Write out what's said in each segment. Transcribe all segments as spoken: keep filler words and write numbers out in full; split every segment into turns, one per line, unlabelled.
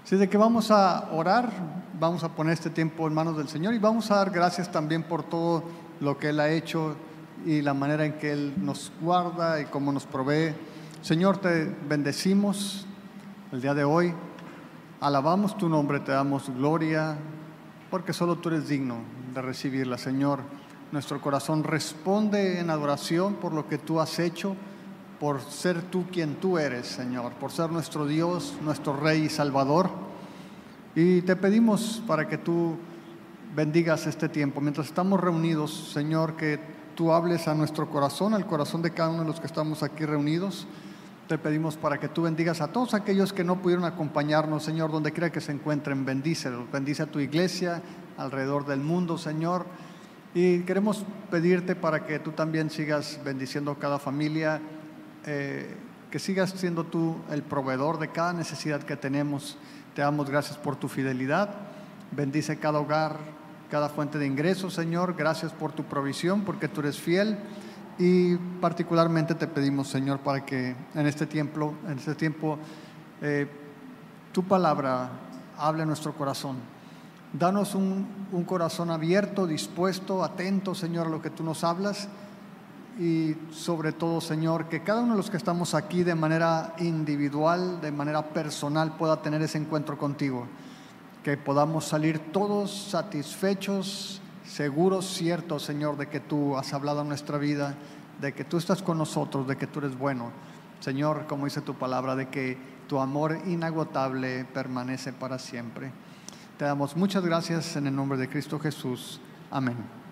Así de que vamos a orar, vamos a poner este tiempo en manos del Señor y vamos a dar gracias también por todo lo que Él ha hecho y la manera en que Él nos guarda y cómo nos provee. Señor, te bendecimos el día de hoy, alabamos tu nombre, te damos gloria, porque solo tú eres digno de recibirla, Señor. Nuestro corazón responde en adoración por lo que tú has hecho, por ser tú quien tú eres, Señor, por ser nuestro Dios, nuestro Rey y Salvador. Y te pedimos para que tú bendigas este tiempo. Mientras estamos reunidos, Señor, que tú hables a nuestro corazón, al corazón de cada uno de los que estamos aquí reunidos. Te pedimos para que tú bendigas a todos aquellos que no pudieron acompañarnos, Señor, donde quiera que se encuentren, bendícelos. Bendice a tu iglesia alrededor del mundo, Señor. Y queremos pedirte para que tú también sigas bendiciendo a cada familia, eh, que sigas siendo tú el proveedor de cada necesidad que tenemos. Te damos gracias por tu fidelidad. Bendice cada hogar, cada fuente de ingresos, Señor. Gracias por tu provisión, porque tú eres fiel. Y particularmente te pedimos, Señor, para que en este tiempo, en este tiempo eh, tu palabra hable a nuestro corazón. Danos un, un corazón abierto, dispuesto, atento, Señor, a lo que tú nos hablas. Y sobre todo, Señor, que cada uno de los que estamos aquí de manera individual, de manera personal, pueda tener ese encuentro contigo. Que podamos salir todos satisfechos, seguros, ciertos, Señor, de que tú has hablado en nuestra vida, de que tú estás con nosotros, de que tú eres bueno. Señor, como dice tu palabra, de que tu amor inagotable permanece para siempre. Te damos muchas gracias en el nombre de Cristo Jesús. Amén.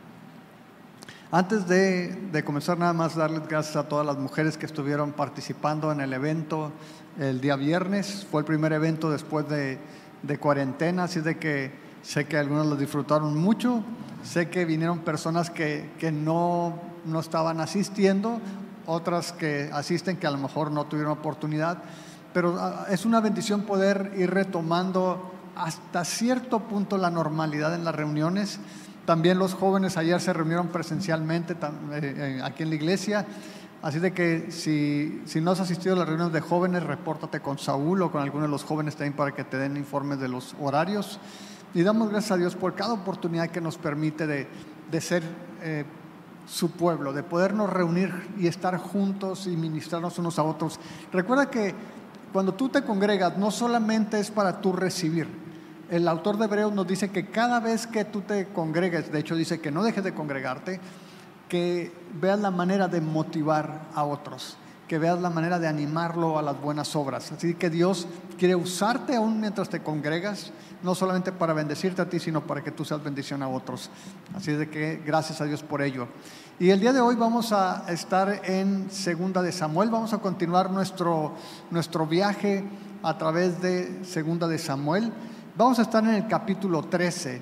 Antes de, de comenzar, nada más darles gracias a todas las mujeres que estuvieron participando en el evento el día viernes. Fue el primer evento después de, de cuarentena, así de que sé que algunos lo disfrutaron mucho. Sé que vinieron personas que, que no, no estaban asistiendo, otras que asisten que a lo mejor no tuvieron oportunidad, pero es una bendición poder ir retomando hasta cierto punto la normalidad en las reuniones. También los jóvenes ayer se reunieron presencialmente eh, aquí en la iglesia, así de que si, si no has asistido a las reuniones de jóvenes, repórtate con Saúl o con alguno de los jóvenes también para que te den informes de los horarios. Y damos gracias a Dios por cada oportunidad que nos permite de, de ser eh, su pueblo, de podernos reunir y estar juntos y ministrarnos unos a otros. Recuerda que cuando tú te congregas, no solamente es para tú recibir. El autor de Hebreos nos dice que cada vez que tú te congregues, de hecho dice que no dejes de congregarte, que veas la manera de motivar a otros, que veas la manera de animarlo a las buenas obras. Así que Dios quiere usarte aún mientras te congregas, no solamente para bendecirte a ti, sino para que tú seas bendición a otros. Así de que gracias a Dios por ello. Y el día de hoy vamos a estar en Segunda de Samuel. Vamos a continuar nuestro, nuestro viaje a través de Segunda de Samuel. Vamos a estar en el capítulo trece.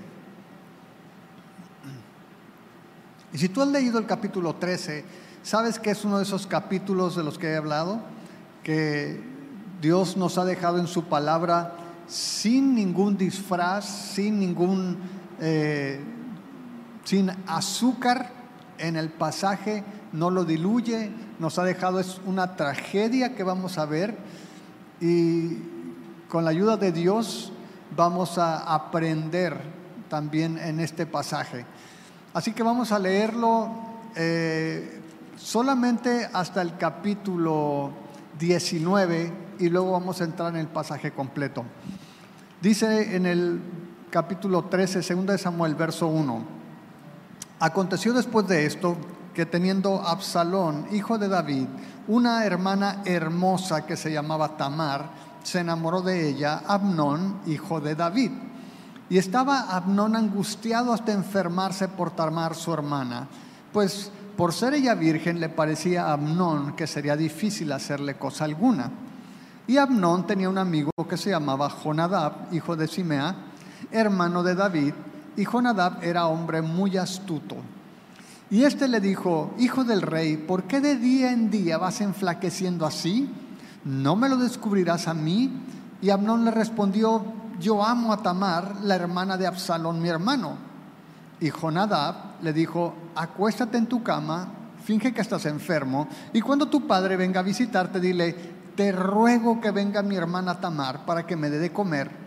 Y si tú has leído el capítulo trece, sabes que es uno de esos capítulos de los que he hablado, que Dios nos ha dejado en su palabra sin ningún disfraz, sin ningún, eh, sin azúcar en el pasaje, no lo diluye, nos ha dejado, es una tragedia que vamos a ver, y con la ayuda de Dios vamos a aprender también en este pasaje. Así que vamos a leerlo eh, solamente hasta el capítulo diecinueve y luego vamos a entrar en el pasaje completo. Dice en el capítulo trece, Segunda de Samuel, verso uno: Aconteció después de esto que teniendo Absalón, hijo de David, una hermana hermosa que se llamaba Tamar, se enamoró de ella Amnón, hijo de David. Y estaba Amnón angustiado hasta enfermarse por Tamar, su hermana, pues por ser ella virgen le parecía a Amnón que sería difícil hacerle cosa alguna. Y Amnón tenía un amigo que se llamaba Jonadab, hijo de Simea, hermano de David, y Jonadab era hombre muy astuto. Y éste le dijo: hijo del rey, ¿por qué de día en día vas enflaqueciendo así? ¿No me lo descubrirás a mí? Y Amnón le respondió: yo amo a Tamar, la hermana de Absalón, mi hermano. Y Jonadab le dijo: acuéstate en tu cama, finge que estás enfermo, y cuando tu padre venga a visitarte, dile: te ruego que venga mi hermana Tamar para que me dé de comer.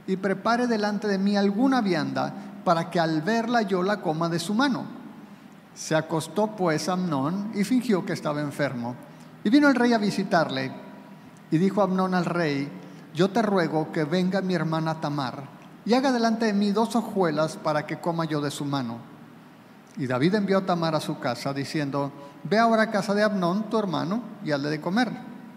y prepare delante de mí alguna vianda para que al verla yo la coma de su mano. Se acostó pues Amnón y fingió que estaba enfermo. Y vino el rey a visitarle. Y dijo Amnón al rey: yo te ruego que venga mi hermana Tamar y haga delante de mí dos hojuelas para que coma yo de su mano. Y David envió a Tamar a su casa diciendo: ve ahora a casa de Amnón tu hermano y hazle de comer.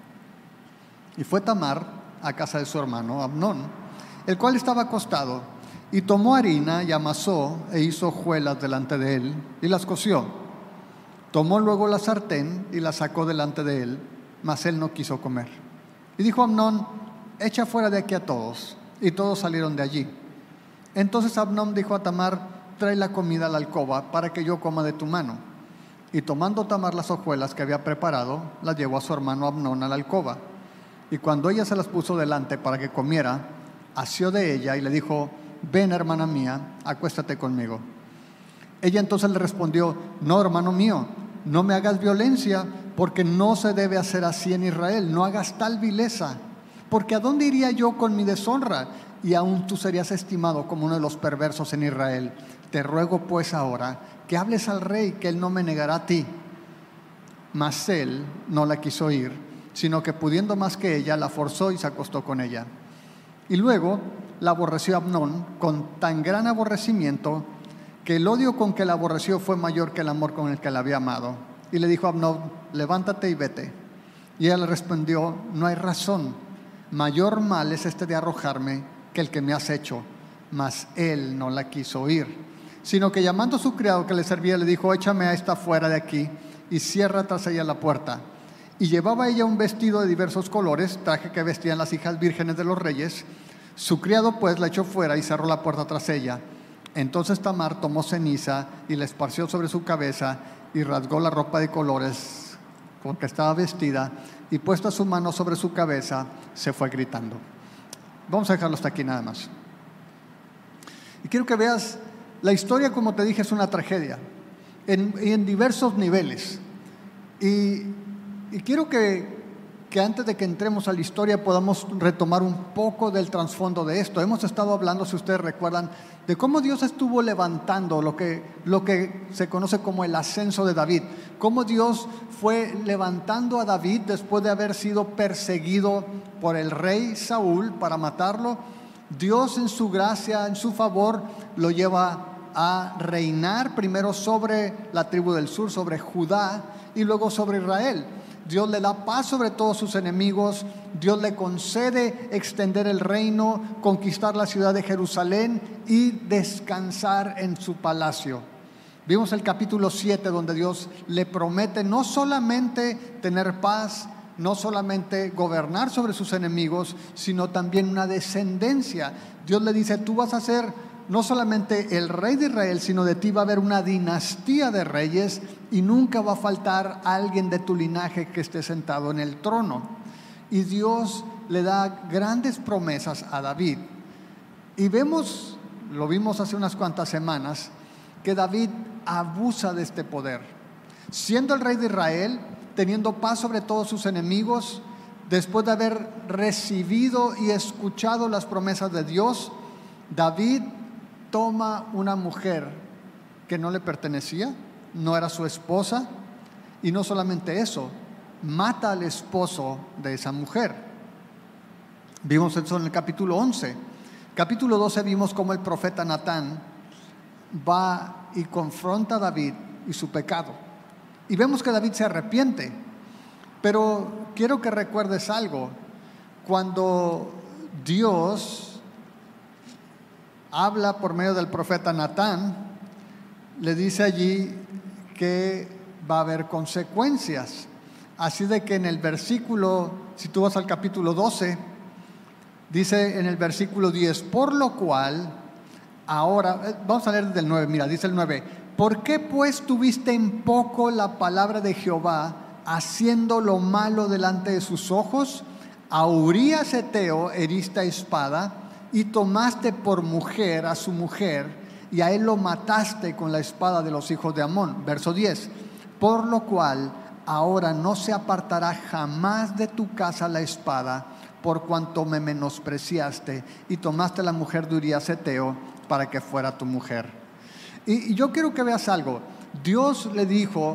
Y fue Tamar a casa de su hermano Amnón, el cual estaba acostado, y tomó harina y amasó e hizo hojuelas delante de él y las coció. Tomó luego la sartén y la sacó delante de él, mas él no quiso comer. Y dijo Amnón: echa fuera de aquí a todos. Y todos salieron de allí. Entonces Amnón dijo a Tamar: trae la comida a la alcoba para que yo coma de tu mano. Y tomando Tamar las hojuelas que había preparado, las llevó a su hermano Amnón a la alcoba. Y cuando ella se las puso delante para que comiera, asió de ella y le dijo: ven, hermana mía, acuéstate conmigo. Ella entonces le respondió: no, hermano mío, no me hagas violencia, porque no se debe hacer así en Israel. No hagas tal vileza, porque ¿a dónde iría yo con mi deshonra? Y aún tú serías estimado como uno de los perversos en Israel. Te ruego pues ahora que hables al rey, que él no me negará a ti. Mas él no la quiso oír, sino que pudiendo más que ella, la forzó y se acostó con ella. Y luego la aborreció Amnón con tan gran aborrecimiento que el odio con que la aborreció fue mayor que el amor con el que la había amado. Y le dijo a Amnón: levántate y vete. Y ella le respondió: no hay razón, mayor mal es este de arrojarme que el que me has hecho. Mas él no la quiso oír, sino que llamando a su criado que le servía, le dijo: échame a esta fuera de aquí y cierra tras ella la puerta. Y llevaba ella un vestido de diversos colores, traje que vestían las hijas vírgenes de los reyes. Su criado pues la echó fuera y cerró la puerta tras ella. Entonces Tamar tomó ceniza y la esparció sobre su cabeza y rasgó la ropa de colores con que estaba vestida, y puesta su mano sobre su cabeza, se fue gritando. Vamos a dejarlo hasta aquí nada más. Y quiero que veas, la historia, como te dije, es una tragedia en, en diversos niveles. Y, y quiero que, que antes de que entremos a la historia podamos retomar un poco del trasfondo de esto. Hemos estado hablando, si ustedes recuerdan, de cómo Dios estuvo levantando lo que, lo que se conoce como el ascenso de David. Cómo Dios fue levantando a David después de haber sido perseguido por el rey Saúl para matarlo. Dios, en su gracia, en su favor, lo lleva a reinar primero sobre la tribu del sur, sobre Judá, y luego sobre Israel. Dios le da paz sobre todos sus enemigos. Dios le concede extender el reino, conquistar la ciudad de Jerusalén y descansar en su palacio. Vimos el capítulo siete, donde Dios le promete no solamente tener paz, no solamente gobernar sobre sus enemigos, sino también una descendencia. Dios le dice: tú vas a ser no solamente el rey de Israel, sino de ti va a haber una dinastía de reyes, y nunca va a faltar alguien de tu linaje que esté sentado en el trono. Y Dios le da grandes promesas a David. Y vemos, lo vimos hace unas cuantas semanas, que David abusa de este poder. Siendo el rey de Israel, teniendo paz sobre todos sus enemigos, después de haber recibido y escuchado las promesas de Dios, David toma una mujer que no le pertenecía, no era su esposa, y no solamente eso, mata al esposo de esa mujer. Vimos eso en el capítulo once. Capítulo doce vimos cómo el profeta Natán va y confronta a David y su pecado. Y vemos que David se arrepiente. Pero quiero que recuerdes algo. Cuando Dios habla por medio del profeta Natán, le dice allí que va a haber consecuencias. Así de que en el versículo, si tú vas al capítulo doce, dice en el versículo diez: por lo cual, ahora, vamos a leer desde el nueve, mira, dice el nueve: ¿por qué pues tuviste en poco la palabra de Jehová, haciendo lo malo delante de sus ojos? A Urías Heteo heriste a espada, y tomaste por mujer a su mujer, y a él lo mataste con la espada de los hijos de Amón. Verso diez: por lo cual ahora no se apartará jamás de tu casa la espada, por cuanto me menospreciaste y tomaste la mujer de Urías Heteo para que fuera tu mujer. Y, y yo quiero que veas algo. Dios le dijo,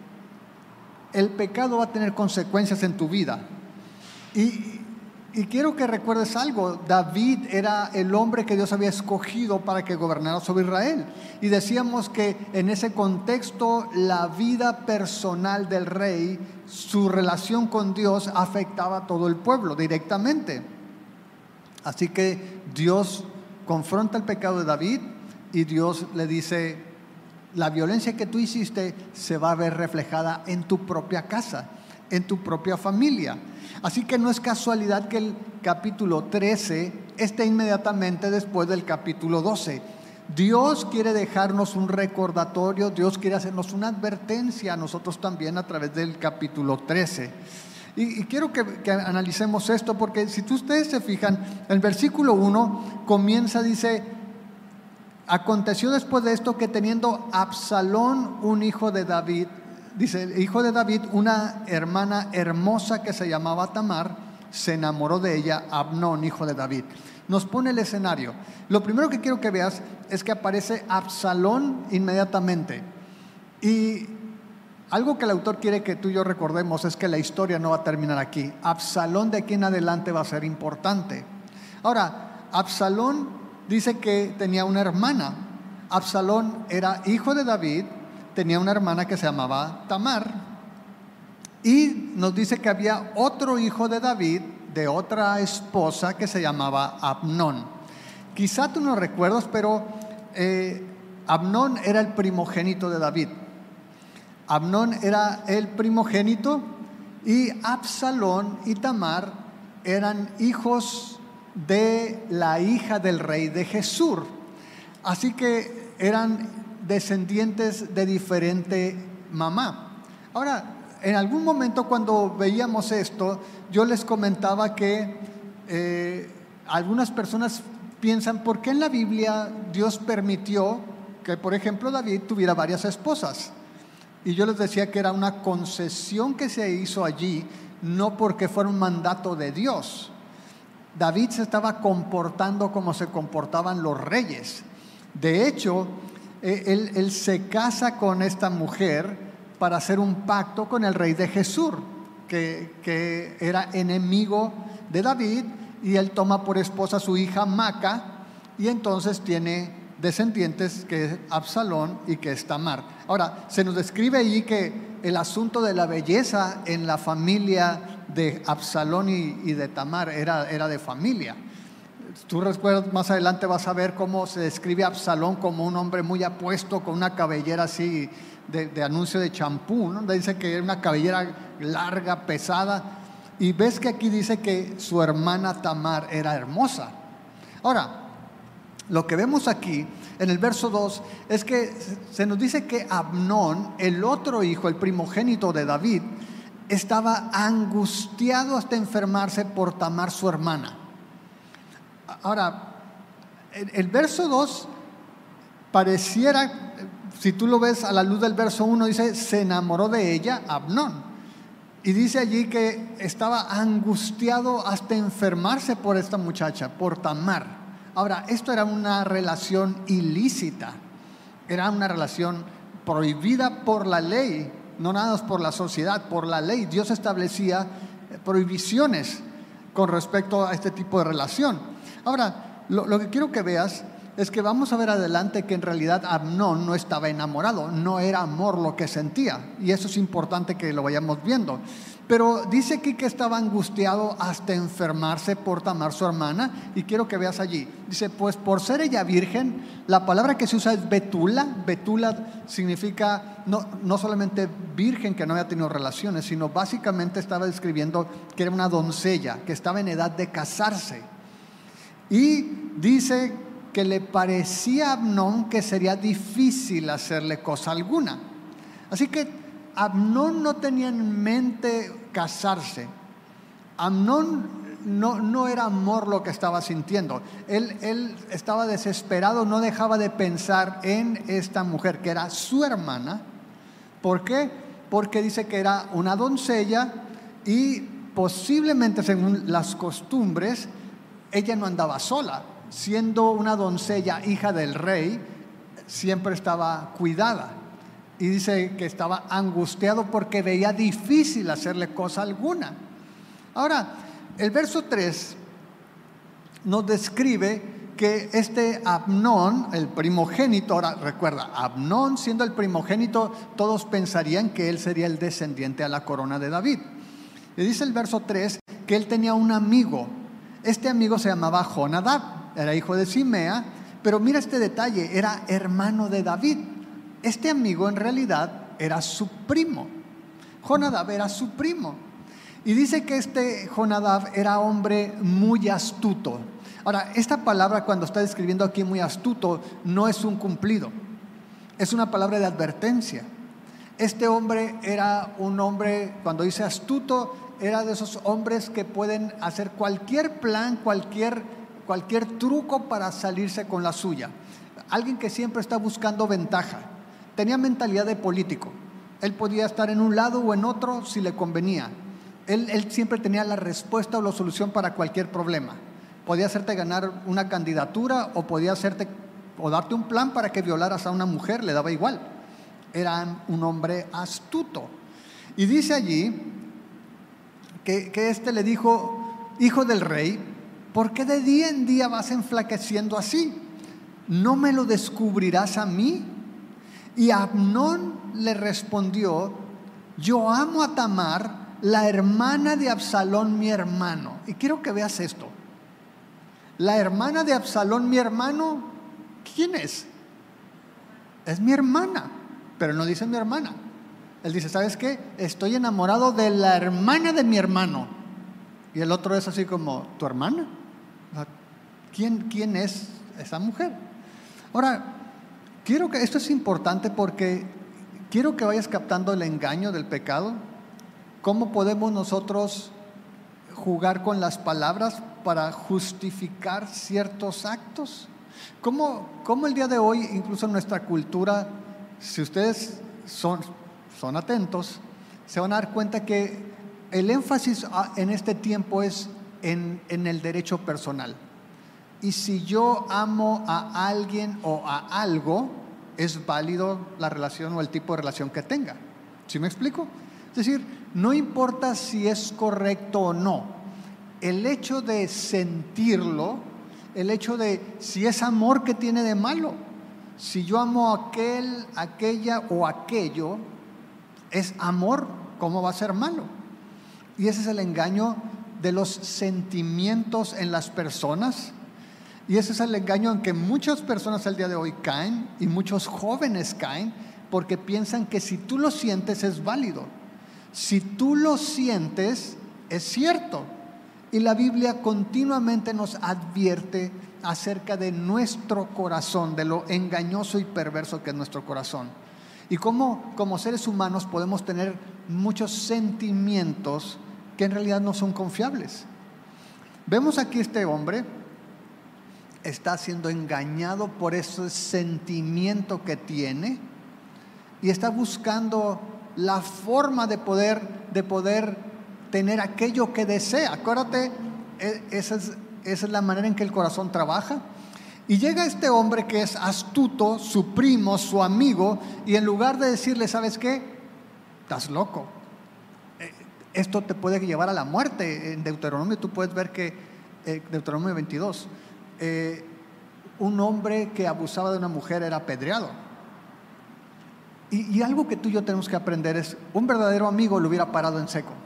el pecado va a tener consecuencias en tu vida. Y, y quiero que recuerdes algo. David era el hombre que Dios había escogido para que gobernara sobre Israel. Y decíamos que en ese contexto la vida personal del rey, su relación con Dios afectaba a todo el pueblo directamente. Así que Dios confronta el pecado de David y Dios le dice, la violencia que tú hiciste se va a ver reflejada en tu propia casa, en tu propia familia. Así que no es casualidad que el capítulo trece esté inmediatamente después del capítulo doce. Dios quiere dejarnos un recordatorio, Dios quiere hacernos una advertencia a nosotros también a través del capítulo trece. Y, y quiero que, que analicemos esto, porque si ustedes se fijan, el versículo uno comienza, dice, aconteció después de esto que teniendo Absalón un hijo de David, dice, el hijo de David, una hermana hermosa que se llamaba Tamar, se enamoró de ella Amnón, hijo de David. Nos pone el escenario. Lo primero que quiero que veas es que aparece Absalón inmediatamente. Y algo que el autor quiere que tú y yo recordemos es que la historia no va a terminar aquí. Absalón de aquí en adelante va a ser importante. Ahora, Absalón dice que tenía una hermana. Absalón era hijo de David, tenía una hermana que se llamaba Tamar. Y nos dice que había otro hijo de David, de otra esposa que se llamaba Amnón. Quizá tú no recuerdas, pero eh, Amnón era el primogénito de David. Amnón era el primogénito y Absalón y Tamar eran hijos de la hija del rey de Gesur. Así que eran descendientes de diferente mamá. Ahora, en algún momento cuando veíamos esto, yo les comentaba que eh, algunas personas piensan, ¿por qué en la Biblia Dios permitió que, por ejemplo, David tuviera varias esposas? Y yo les decía que era una concesión que se hizo allí, no porque fuera un mandato de Dios. David se estaba comportando como se comportaban los reyes. De hecho, él, él se casa con esta mujer para hacer un pacto con el rey de Gesur, que, que era enemigo de David, y él toma por esposa a su hija Maca, y entonces tiene descendientes que es Absalón y que es Tamar. Ahora, se nos describe allí que el asunto de la belleza en la familia de Absalón y, y de Tamar era, era de familia. Tú recuerdas, más adelante vas a ver cómo se describe a Absalón como un hombre muy apuesto, con una cabellera así de, de anuncio de champú, ¿no? Dice que era una cabellera larga, pesada, y ves que aquí dice que su hermana Tamar era hermosa. Ahora, lo que vemos aquí en el verso dos es que se nos dice que Amnón, el otro hijo, el primogénito de David, estaba angustiado hasta enfermarse por Tamar, su hermana. Ahora, el, el verso dos pareciera, si tú lo ves a la luz del verso uno, dice, se enamoró de ella Amnón. Y dice allí que estaba angustiado hasta enfermarse por esta muchacha, por Tamar. Ahora, esto era una relación ilícita, era una relación prohibida por la ley, no nada más por la sociedad, por la ley. Dios establecía prohibiciones con respecto a este tipo de relación. Ahora, lo, lo que quiero que veas es que vamos a ver adelante que en realidad Amnón no estaba enamorado, no era amor lo que sentía, y eso es importante que lo vayamos viendo. Pero dice aquí que estaba angustiado hasta enfermarse por Tamar, su hermana, y quiero que veas allí. Dice, pues por ser ella virgen, la palabra que se usa es betula. Betula significa no, no solamente virgen que no había tenido relaciones, sino básicamente estaba describiendo que era una doncella, que estaba en edad de casarse. Y dice que le parecía a Amnón que sería difícil hacerle cosa alguna. Así que Amnón no tenía en mente casarse. Amnón no, no era amor lo que estaba sintiendo. Él, él estaba desesperado, no dejaba de pensar en esta mujer, que era su hermana. ¿Por qué? Porque dice que era una doncella y posiblemente según las costumbres, ella no andaba sola. Siendo una doncella, hija del rey, siempre estaba cuidada. Y dice que estaba angustiado porque veía difícil hacerle cosa alguna. Ahora, el verso tres nos describe que este Amnón, el primogénito, ahora recuerda, Amnón siendo el primogénito, todos pensarían que él sería el descendiente a la corona de David. Y dice el verso tres que él tenía un amigo. Este amigo se llamaba Jonadab, era hijo de Simea, pero mira este detalle, era hermano de David. Este amigo en realidad era su primo. Jonadab era su primo. Y dice que este Jonadab era hombre muy astuto. Ahora, esta palabra cuando está describiendo aquí muy astuto no es un cumplido, es una palabra de advertencia. Este hombre era un hombre, cuando dice astuto, era de esos hombres que pueden hacer cualquier plan, cualquier, cualquier truco para salirse con la suya. Alguien que siempre está buscando ventaja. Tenía mentalidad de político. Él podía estar en un lado o en otro si le convenía. Él, él siempre tenía la respuesta o la solución para cualquier problema. Podía hacerte ganar una candidatura o podía hacerte o darte un plan para que violaras a una mujer, le daba igual. Era un hombre astuto. Y dice allí que, que este le dijo: hijo del rey, ¿por qué de día en día vas enflaqueciendo así? ¿No me lo descubrirás a mí? Y Amnón le respondió: yo amo a Tamar, la hermana de Absalón mi hermano. Y quiero que veas esto. La hermana de Absalón mi hermano, ¿quién es? Es mi hermana, pero no dice mi hermana. Él dice: ¿sabes qué? Estoy enamorado de la hermana de mi hermano. Y el otro es así como: ¿tu hermana? ¿Quién, quién es esa mujer? Ahora, quiero que esto es importante porque quiero que vayas captando el engaño del pecado. ¿Cómo podemos nosotros jugar con las palabras para justificar ciertos actos? ¿Cómo, cómo el día de hoy, incluso en nuestra cultura, si ustedes son, son atentos, se van a dar cuenta que el énfasis en este tiempo es en, en el derecho personal. Y si yo amo a alguien o a algo, es válido la relación o el tipo de relación que tenga. ¿Sí me explico? Es decir, no importa si es correcto o no. El hecho de sentirlo, el hecho de si es amor, ¿qué tiene de malo? Si yo amo a aquel, aquella o aquello, es amor, ¿cómo va a ser malo? Y ese es el engaño de los sentimientos en las personas. Y ese es el engaño en que muchas personas el día de hoy caen y muchos jóvenes caen porque piensan que si tú lo sientes es válido. Si tú lo sientes es cierto. Y la Biblia continuamente nos advierte acerca de nuestro corazón, de lo engañoso y perverso que es nuestro corazón. Y cómo como seres humanos podemos tener muchos sentimientos que en realidad no son confiables. Vemos aquí este hombre está siendo engañado por ese sentimiento que tiene y está buscando la forma de poder, de poder tener aquello que desea. Acuérdate, esa es, esa es la manera en que el corazón trabaja. Y llega este hombre que es astuto, su primo, su amigo, y en lugar de decirle: ¿sabes qué? Estás loco. Esto te puede llevar a la muerte. En Deuteronomio tú puedes ver que, eh, Deuteronomio veintidós, eh, un hombre que abusaba de una mujer era apedreado. Y, y algo que tú y yo tenemos que aprender es: un verdadero amigo lo hubiera parado en seco.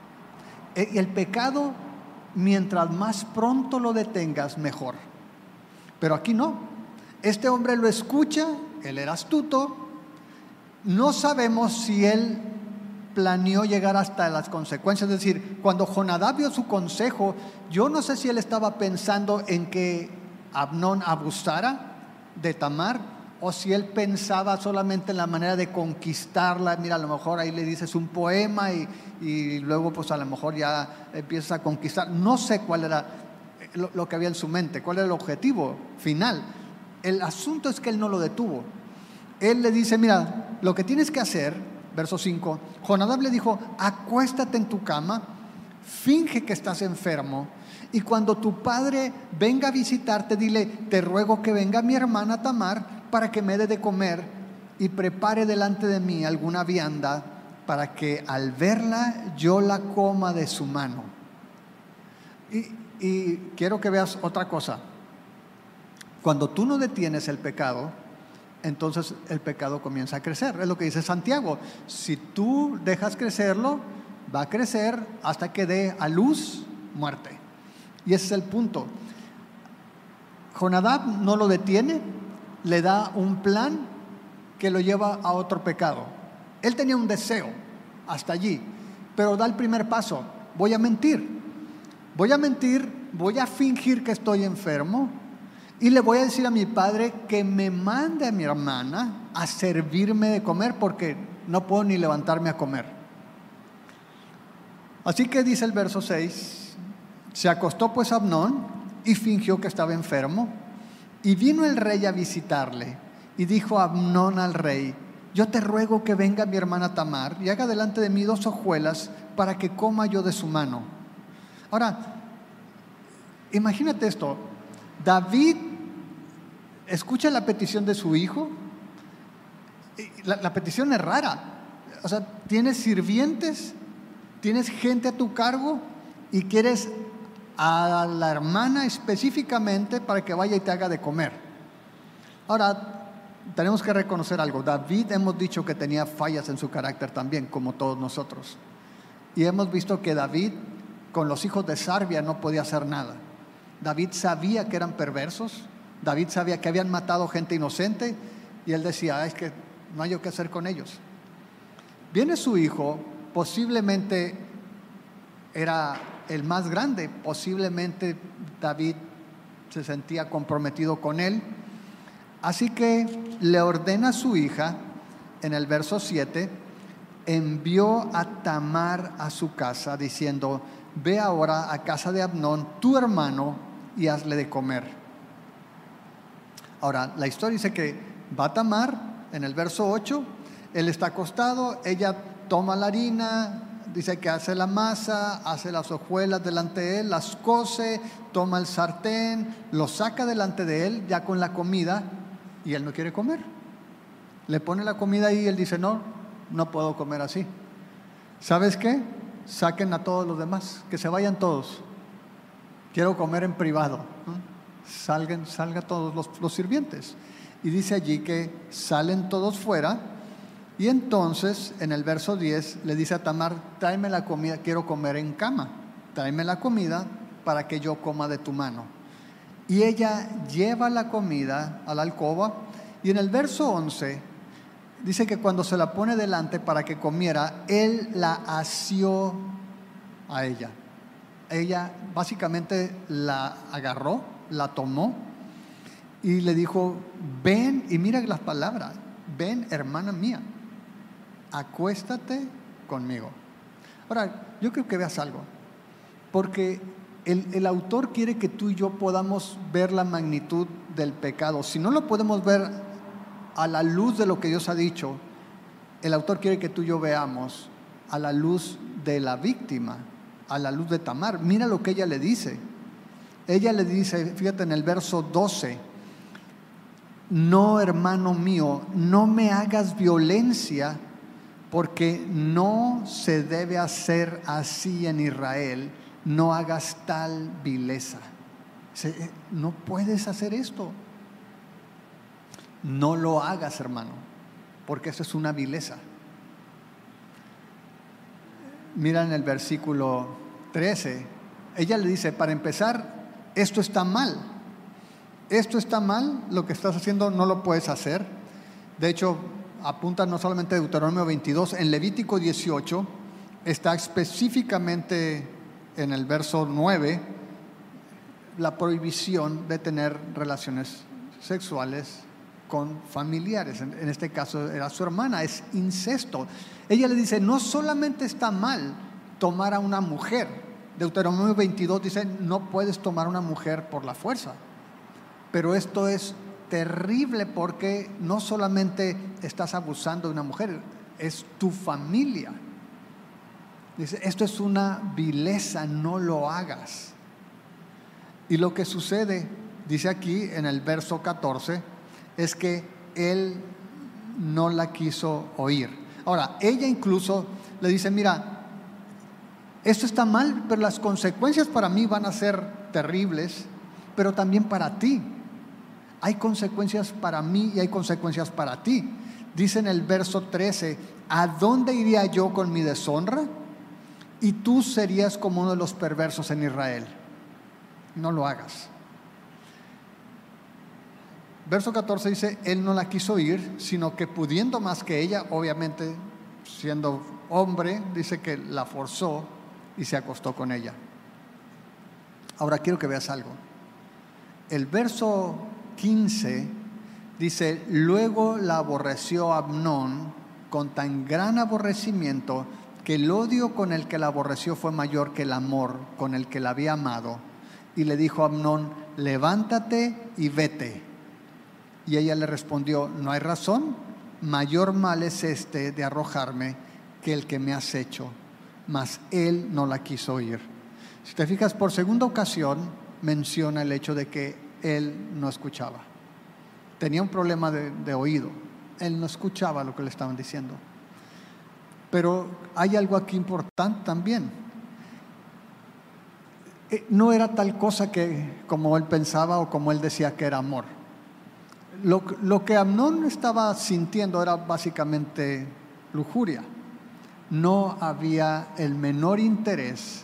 Y el pecado, mientras más pronto lo detengas, mejor. Pero aquí no. Este hombre lo escucha, él era astuto. No sabemos si él planeó llegar hasta las consecuencias. Es decir, cuando Jonadab dio su consejo, yo no sé si él estaba pensando en que Amnón abusara de Tamar, o si él pensaba solamente en la manera de conquistarla. Mira, a lo mejor ahí le dices un poema y, y luego pues a lo mejor ya empiezas a conquistar. No sé cuál era lo, lo que había en su mente, cuál era el objetivo final. El asunto es que él no lo detuvo. Él le dice: mira, lo que tienes que hacer, verso cinco, Jonadab le dijo: acuéstate en tu cama, finge que estás enfermo, y cuando tu padre venga a visitarte, dile: te ruego que venga mi hermana Tamar para que me dé de comer y prepare delante de mí alguna vianda, para que al verla yo la coma de su mano. Y, y quiero que veas otra cosa. Cuando tú no detienes el pecado, entonces el pecado comienza a crecer. Es lo que dice Santiago: si tú dejas crecerlo, va a crecer hasta que dé a luz muerte. Y ese es el punto. Jonadab no lo detiene, le da un plan que lo lleva a otro pecado. Él tenía un deseo hasta allí, pero da el primer paso: voy a mentir, voy a mentir, voy a fingir que estoy enfermo, y le voy a decir a mi padre que me mande a mi hermana a servirme de comer, porque no puedo ni levantarme a comer. Así que dice el verso seis: se acostó pues Amnón y fingió que estaba enfermo, y vino el rey a visitarle, y dijo Amnón al rey: yo te ruego que venga mi hermana Tamar y haga delante de mí dos hojuelas para que coma yo de su mano. Ahora, imagínate esto. David escucha la petición de su hijo. La, la petición es rara. O sea, tienes sirvientes, tienes gente a tu cargo, y quieres a la hermana específicamente para que vaya y te haga de comer. Ahora, tenemos que reconocer algo. David, hemos dicho que tenía fallas en su carácter también, como todos nosotros. Y hemos visto que David, con los hijos de Sarbia, no podía hacer nada. David sabía que eran perversos. David sabía que habían matado gente inocente, y él decía: es que no hay qué hacer con ellos. Viene su hijo, posiblemente era el más grande, posiblemente David se sentía comprometido con él, así que le ordena a su hija, en el verso siete, envió a Tamar a su casa, diciendo: ve ahora a casa de Amnón, tu hermano, y hazle de comer. Ahora, la historia dice que va Tamar, en el verso ocho, él está acostado, ella toma la harina, dice que hace la masa, hace las hojuelas delante de él, las cose, toma el sartén, lo saca delante de él ya con la comida, y él no quiere comer. Le pone la comida ahí y él dice: no, no puedo comer así. ¿Sabes qué? Saquen a todos los demás, que se vayan todos. Quiero comer en privado. Salgan, salgan todos los, los sirvientes. Y dice allí que salen todos fuera. Y entonces en el verso diez le dice a Tamar: tráeme la comida, quiero comer en cama, tráeme la comida para que yo coma de tu mano. Y ella lleva la comida a la alcoba, y en el verso once dice que cuando se la pone delante para que comiera, él la asió a ella. Ella básicamente la agarró, la tomó y le dijo: ven, y mira las palabras: ven, hermana mía, acuéstate conmigo. Ahora, yo creo que veas algo, porque el, el autor quiere que tú y yo podamos ver la magnitud del pecado. Si no lo podemos ver a la luz de lo que Dios ha dicho, el autor quiere que tú y yo veamos a la luz de la víctima, a la luz de Tamar. Mira lo que ella le dice. Ella le dice, fíjate en el verso doce: no, hermano mío, no me hagas violencia, porque no se debe hacer así en Israel. No hagas tal vileza. No puedes hacer esto. No lo hagas, hermano, porque eso es una vileza. Mira en el versículo trece, ella le dice: para empezar, esto está mal. Esto está mal, lo que estás haciendo no lo puedes hacer. De hecho, apunta no solamente a Deuteronomio veintidós, en Levítico dieciocho está específicamente en el verso nueve la prohibición de tener relaciones sexuales con familiares. En, en este caso era su hermana, es incesto. Ella le dice: no solamente está mal tomar a una mujer. Deuteronomio veintidós dice: no puedes tomar a una mujer por la fuerza. Pero esto es terrible, porque no solamente estás abusando de una mujer, es tu familia. Dice, esto es una vileza, no lo hagas. Y lo que sucede, dice aquí en el verso catorce, es que él no la quiso oír. Ahora, ella incluso le dice, mira, esto está mal, pero las consecuencias para mí van a ser terribles, pero también para ti. Hay consecuencias para mí y hay consecuencias para ti. Dice en el verso trece, ¿a dónde iría yo con mi deshonra? Y tú serías como uno de los perversos en Israel. No lo hagas. Verso catorce dice, él no la quiso oír, sino que pudiendo más que ella, obviamente siendo hombre, dice que la forzó y se acostó con ella. Ahora quiero que veas algo. El verso quince dice, luego la aborreció Amnón con tan gran aborrecimiento que el odio con el que la aborreció fue mayor que el amor con el que la había amado. Y le dijo a Amnón, levántate y vete. Y ella le respondió, no hay razón, mayor mal es este de arrojarme que el que me has hecho. Mas él no la quiso oír. Si te fijas, por segunda ocasión menciona el hecho de que él no escuchaba. Tenía un problema de, de oído. Él no escuchaba lo que le estaban diciendo. Pero hay algo aquí importante también. No era tal cosa que como él pensaba o como él decía que era amor. Lo, lo que Amnón estaba sintiendo era básicamente lujuria. No había el menor interés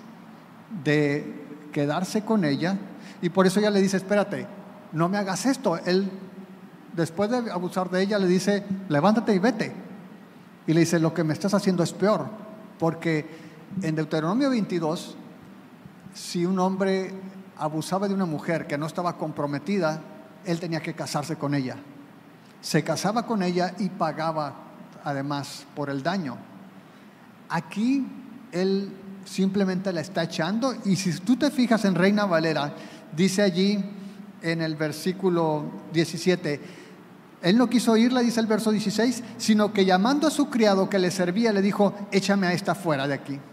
de quedarse con ella, y por eso ella le dice, espérate, no me hagas esto. Él, después de abusar de ella, le dice, levántate y vete. Y le dice, lo que me estás haciendo es peor, porque en Deuteronomio veintidós, si un hombre abusaba de una mujer que no estaba comprometida, él tenía que casarse con ella. Se casaba con ella y pagaba además por el daño. Aquí él simplemente la está echando, y si tú te fijas en Reina Valera, dice allí en el versículo diecisiete, él no quiso oírla, dice el verso dieciséis, sino que llamando a su criado que le servía, le dijo, échame a esta fuera de aquí.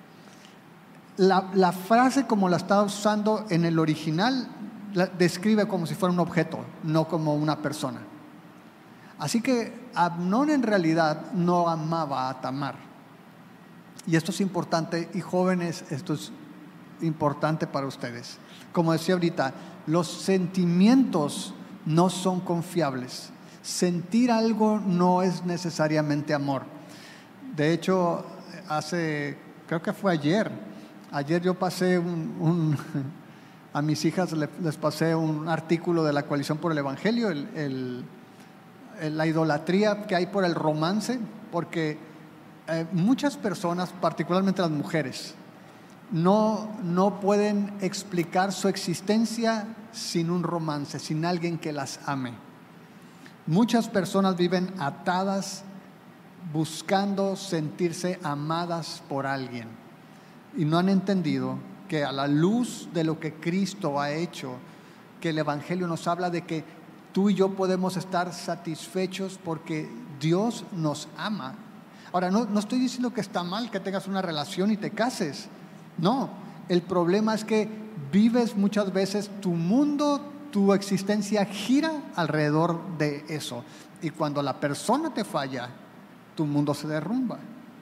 La, la frase como la está usando en el original, la describe como si fuera un objeto, no como una persona. Así que Amnón en realidad no amaba a Tamar. Y esto es importante, y jóvenes, esto es importante para ustedes. Como decía ahorita, los sentimientos no son confiables. Sentir algo no es necesariamente amor. De hecho, hace, creo que fue ayer, ayer yo pasé un, un a mis hijas les, les pasé un artículo de la Coalición por el Evangelio, el, el, el, la idolatría que hay por el romance, porque Eh, muchas personas, particularmente las mujeres, no, no pueden explicar su existencia sin un romance, sin alguien que las ame. Muchas personas viven atadas buscando sentirse amadas por alguien y no han entendido que a la luz de lo que Cristo ha hecho, que el Evangelio nos habla de que tú y yo podemos estar satisfechos porque Dios nos ama. Ahora, no, no estoy diciendo que está mal que tengas una relación y te cases. No, el problema es que vives muchas veces tu mundo, tu existencia gira alrededor de eso. Y cuando la persona te falla, tu mundo se derrumba.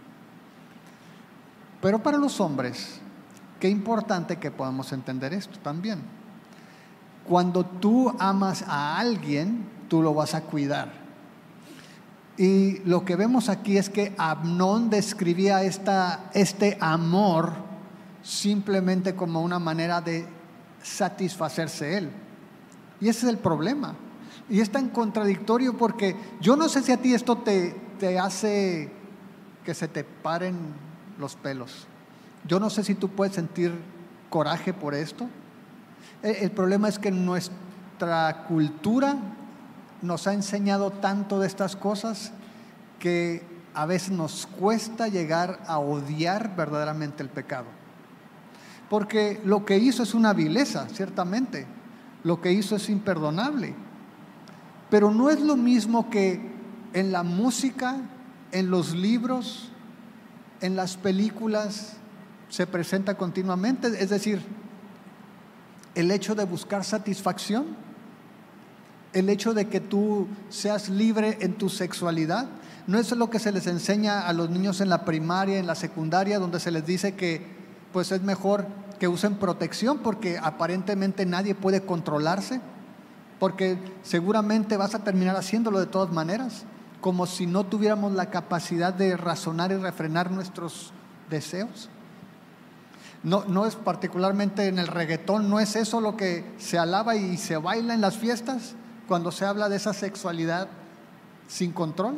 Pero para los hombres, qué importante que podamos entender esto también. Cuando tú amas a alguien, tú lo vas a cuidar. Y lo que vemos aquí es que Amnón describía esta, este amor simplemente como una manera de satisfacerse él. Y ese es el problema. Y es tan contradictorio porque yo no sé si a ti esto te, te hace que se te paren los pelos. Yo no sé si tú puedes sentir coraje por esto. El, el problema es que nuestra cultura nos ha enseñado tanto de estas cosas que a veces nos cuesta llegar a odiar verdaderamente el pecado. Porque lo que hizo es una vileza, ciertamente. Lo que hizo es imperdonable. Pero no es lo mismo que en la música, en los libros, en las películas se presenta continuamente, es decir, el hecho de buscar satisfacción, el hecho de que tú seas libre en tu sexualidad. No es lo que se les enseña a los niños en la primaria, en la secundaria, donde se les dice que pues es mejor que usen protección porque aparentemente nadie puede controlarse, porque seguramente vas a terminar haciéndolo de todas maneras, como si no tuviéramos la capacidad de razonar y refrenar nuestros deseos. No, no es particularmente en el reggaetón, no es eso lo que se alaba y se baila en las fiestas cuando se habla de esa sexualidad sin control.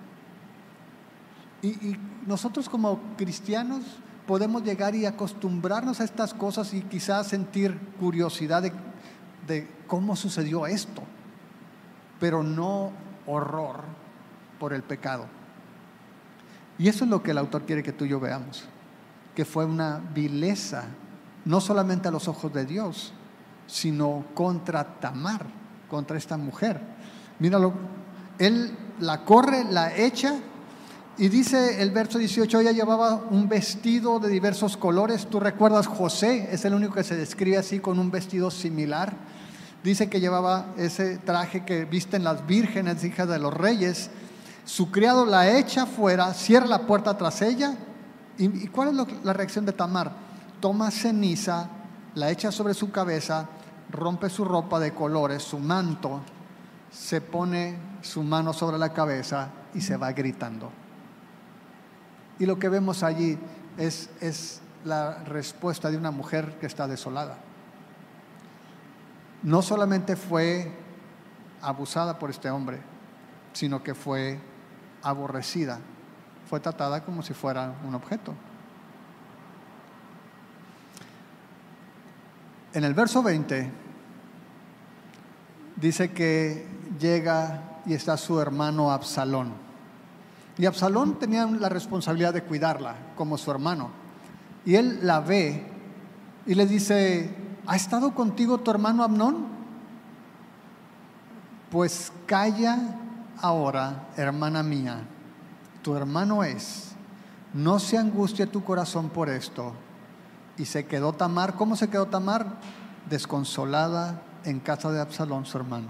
Y, y nosotros como cristianos podemos llegar y acostumbrarnos a estas cosas y quizás sentir curiosidad de, de cómo sucedió esto, pero no horror por el pecado. Y eso es lo que el autor quiere que tú y yo veamos, que fue una vileza, no solamente a los ojos de Dios, sino contra Tamar, contra esta mujer. Míralo, él la corre, la echa, y dice el verso dieciocho, ella llevaba un vestido de diversos colores. Tú recuerdas, José es el único que se describe así, con un vestido similar. Dice que llevaba ese traje que visten las vírgenes, hijas de los reyes. Su criado la echa fuera, cierra la puerta tras ella. ¿Y, y cuál es lo, la reacción de Tamar? Toma ceniza, la echa sobre su cabeza, rompe su ropa de colores, su manto, se pone su mano sobre la cabeza y se va gritando. Y lo que vemos allí es, es la respuesta de una mujer que está desolada. No solamente fue abusada por este hombre, sino que fue aborrecida, fue tratada como si fuera un objeto. En el verso veinte dice que llega y está su hermano Absalón. Y Absalón tenía la responsabilidad de cuidarla como su hermano. Y él la ve y le dice, ¿ha estado contigo tu hermano Amnón? Pues calla ahora, hermana mía, tu hermano es, no se angustie tu corazón por esto. Y se quedó Tamar. ¿Cómo se quedó Tamar? Desconsolada en casa de Absalón, su hermano.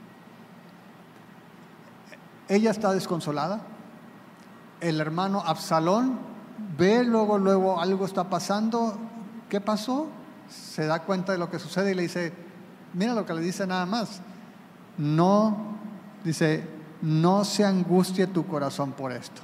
Ella está desconsolada. El hermano Absalón ve luego, luego algo está pasando. ¿Qué pasó? Se da cuenta de lo que sucede y le dice, mira lo que le dice nada más. No, dice, no se angustie tu corazón por esto.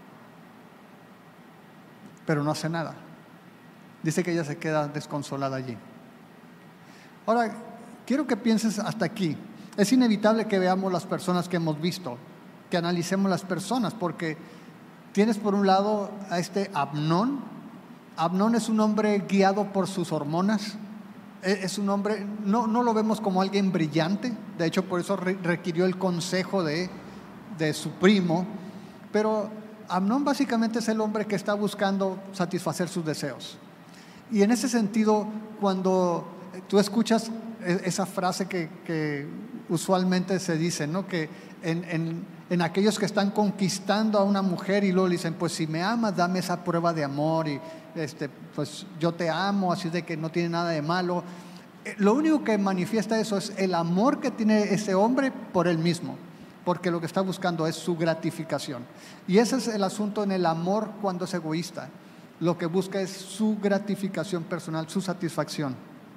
Pero no hace nada. Dice que ella se queda desconsolada allí. Ahora, quiero que pienses hasta aquí. Es inevitable que veamos las personas que hemos visto, que analicemos las personas, porque tienes por un lado a este Amnón. Amnón es un hombre guiado por sus hormonas. Es un hombre, no, no lo vemos como alguien brillante. De hecho, por eso requirió el consejo de, de su primo. Pero Amnón básicamente es el hombre que está buscando satisfacer sus deseos. Y en ese sentido, cuando tú escuchas esa frase que, que usualmente se dice, ¿no? Que en, en, en aquellos que están conquistando a una mujer y luego le dicen, pues si me amas, dame esa prueba de amor y este, pues yo te amo, así de que no tiene nada de malo. Lo único que manifiesta eso es el amor que tiene ese hombre por él mismo, porque lo que está buscando es su gratificación. Y ese es el asunto en el amor cuando es egoísta. Lo que busca es su gratificación personal, su satisfacción.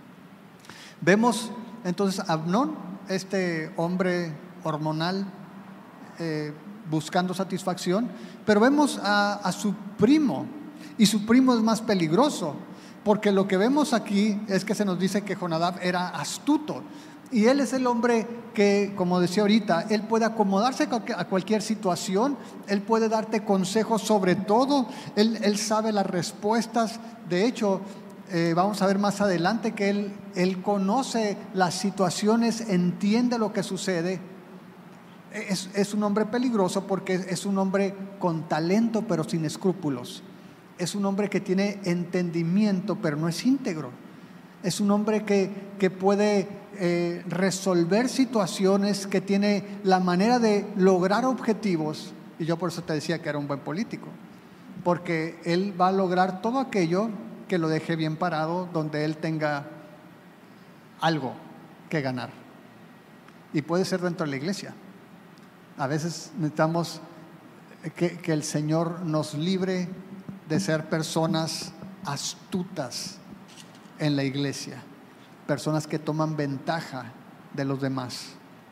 Vemos entonces a Amnón, este hombre hormonal, eh, buscando satisfacción, pero vemos a, a su primo, y su primo es más peligroso, porque lo que vemos aquí es que se nos dice que Jonadab era astuto, y él es el hombre que, como decía ahorita, él puede acomodarse a cualquier situación, él puede darte consejos sobre todo, él, él sabe las respuestas. De hecho, eh, vamos a ver más adelante que él, él conoce las situaciones, entiende lo que sucede. Es, es un hombre peligroso porque es un hombre con talento pero sin escrúpulos. Es un hombre que tiene entendimiento pero no es íntegro. Es un hombre que, que puede eh, resolver situaciones, que tiene la manera de lograr objetivos. Y yo por eso te decía que era un buen político. porque Él va a lograr todo aquello que lo deje bien parado, donde Él tenga algo que ganar. Y puede ser dentro de la iglesia. A veces necesitamos que, que el Señor nos libre de ser personas astutas en la iglesia, personas que toman ventaja de los demás.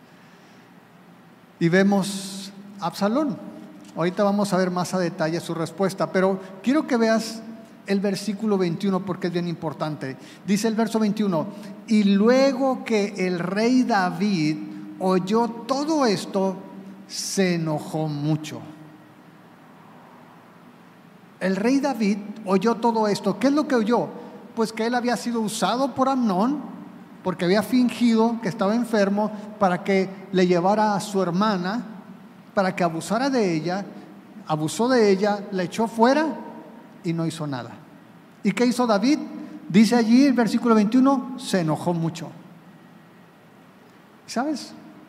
Y vemos a Absalón. Ahorita vamos a ver más a detalle su respuesta, pero quiero que veas el versículo veintiuno porque es bien importante. Dice el verso veintiuno: y luego que el rey David oyó todo esto, se enojó mucho. El rey David oyó todo esto. ¿Qué es lo que oyó? Pues que él había sido usado por Amnón, porque había fingido que estaba enfermo para que le llevara a su hermana, para que abusara de ella, abusó de ella, la echó fuera y no hizo nada. ¿Y qué hizo David? Dice allí el versículo veintiuno, se enojó mucho. ¿Sabes?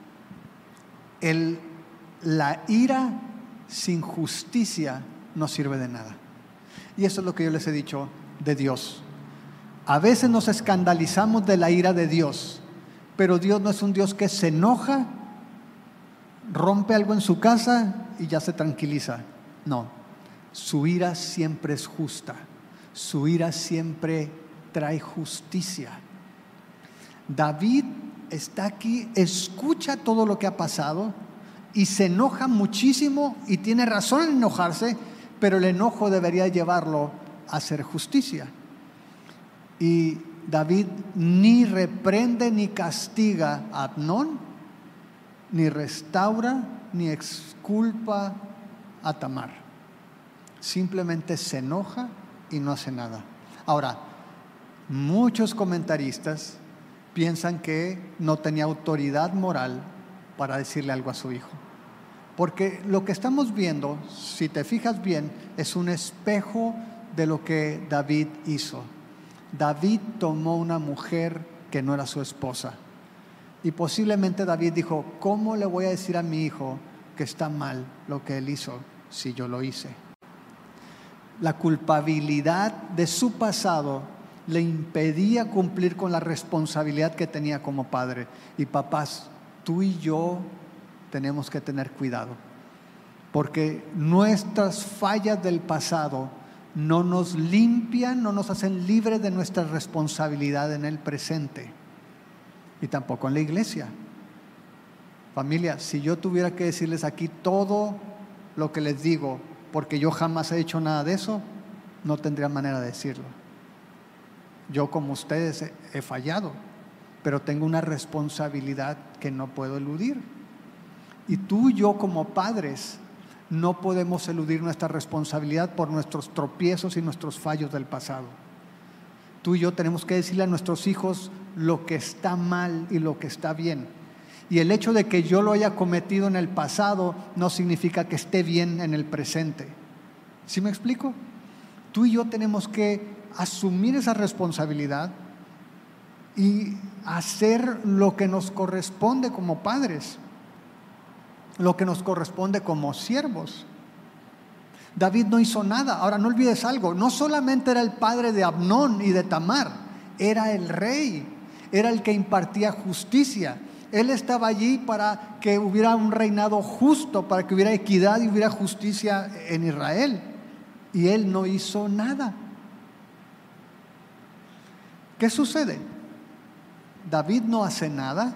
El, la ira sin justicia no sirve de nada. Y eso es lo que yo les he dicho de Dios. A veces nos escandalizamos de la ira de Dios, pero Dios no es un Dios que se enoja, rompe algo en su casa y ya se tranquiliza. No, su ira siempre es justa, su ira siempre trae justicia. David está aquí, escucha todo lo que ha pasado y se enoja muchísimo y tiene razón en enojarse, pero el enojo debería llevarlo a hacer justicia. Y David ni reprende ni castiga a Amnón, ni restaura ni exculpa a Tamar. Simplemente se enoja y no hace nada. Ahora, muchos comentaristas piensan que no tenía autoridad moral para decirle algo a su hijo. Porque lo que estamos viendo, si te fijas bien, es un espejo de lo que David hizo. David tomó una mujer que no era su esposa. Y posiblemente David dijo, ¿cómo le voy a decir a mi hijo que está mal lo que él hizo si yo lo hice? La culpabilidad de su pasado le impedía cumplir con la responsabilidad que tenía como padre. Y papás, tú y yo tenemos que tener cuidado, porque nuestras fallas del pasado no nos limpian, no nos hacen libres de nuestra responsabilidad en el presente, y tampoco en la iglesia. Familia, si yo tuviera que decirles aquí todo lo que les digo, porque yo jamás he hecho nada de eso, no tendría manera de decirlo. Yo, como ustedes, he, he fallado, pero tengo una responsabilidad que no puedo eludir. Y tú y yo, como padres, no podemos eludir nuestra responsabilidad por nuestros tropiezos y nuestros fallos del pasado. Tú y yo tenemos que decirle a nuestros hijos lo que está mal y lo que está bien. Y el hecho de que yo lo haya cometido en el pasado no significa que esté bien en el presente. ¿Sí me explico? Tú y yo tenemos que asumir esa responsabilidad y hacer lo que nos corresponde como padres, lo que nos corresponde como siervos. David no hizo nada. Ahora, no olvides algo, no solamente era el padre de Amnón y de Tamar, era el rey, era el que impartía justicia. Él estaba allí para que hubiera un reinado justo, para que hubiera equidad y hubiera justicia en Israel, y él no hizo nada. ¿Qué sucede? David no hace nada.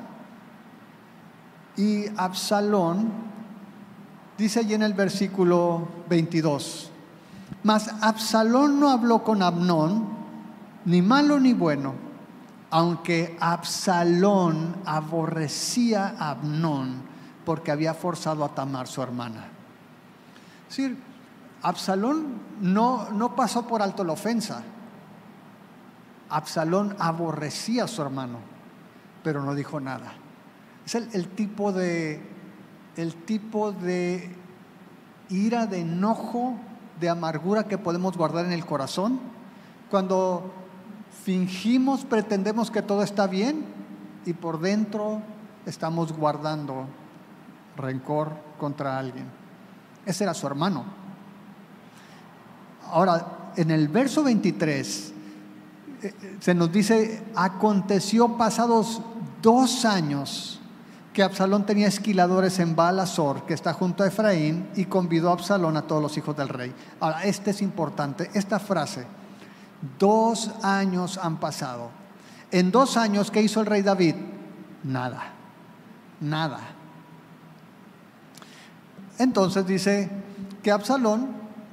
Y Absalón, dice allí en el versículo veintidós, mas Absalón no habló con Amnón, ni malo ni bueno, aunque Absalón aborrecía a Amnón porque había forzado a Tamar, su hermana. Es decir, Absalón no, no pasó por alto la ofensa. Absalón aborrecía a su hermano, pero no dijo nada. Es el, el tipo de, el tipo de ira, de enojo, de amargura que podemos guardar en el corazón cuando fingimos, pretendemos que todo está bien y por dentro estamos guardando rencor contra alguien. Ese era su hermano. Ahora, en el verso veintitrés eh, se nos dice: aconteció pasados dos años que Absalón tenía esquiladores en Baal-Hazor, que está junto a Efraín, y convidó a Absalón a todos los hijos del rey. Ahora, este es importante, esta frase: dos años han pasado. En dos años, ¿qué hizo el rey David? Nada, nada. Entonces dice que Absalón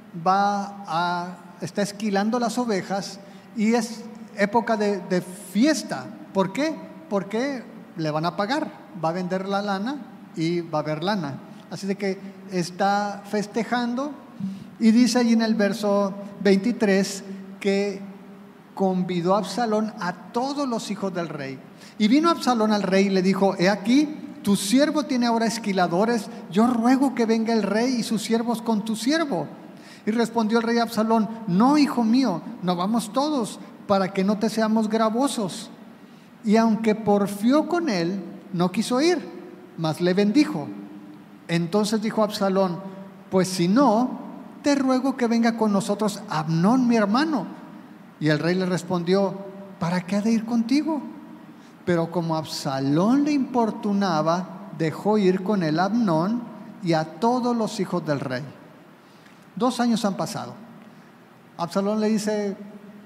va a, está esquilando las ovejas, y es época de, de fiesta. ¿Por qué? Porque le van a pagar, va a vender la lana y va a haber lana. Así de que está festejando, y dice allí en el verso veintitrés que convidó a Absalón a todos los hijos del rey. Y vino Absalón al rey y le dijo: he aquí, tu siervo tiene ahora esquiladores, yo ruego que venga el rey y sus siervos con tu siervo. Y respondió el rey a Absalón: no, hijo mío, no vamos todos, para que no te seamos gravosos. Y aunque porfió con él, no quiso ir, mas le bendijo. Entonces dijo Absalón: pues si no, te ruego que venga con nosotros Amnón mi hermano. Y el rey le respondió: ¿para qué ha de ir contigo? Pero como Absalón le importunaba, dejó ir con él a Amnón y a todos los hijos del rey. Dos años han pasado. Absalón le dice: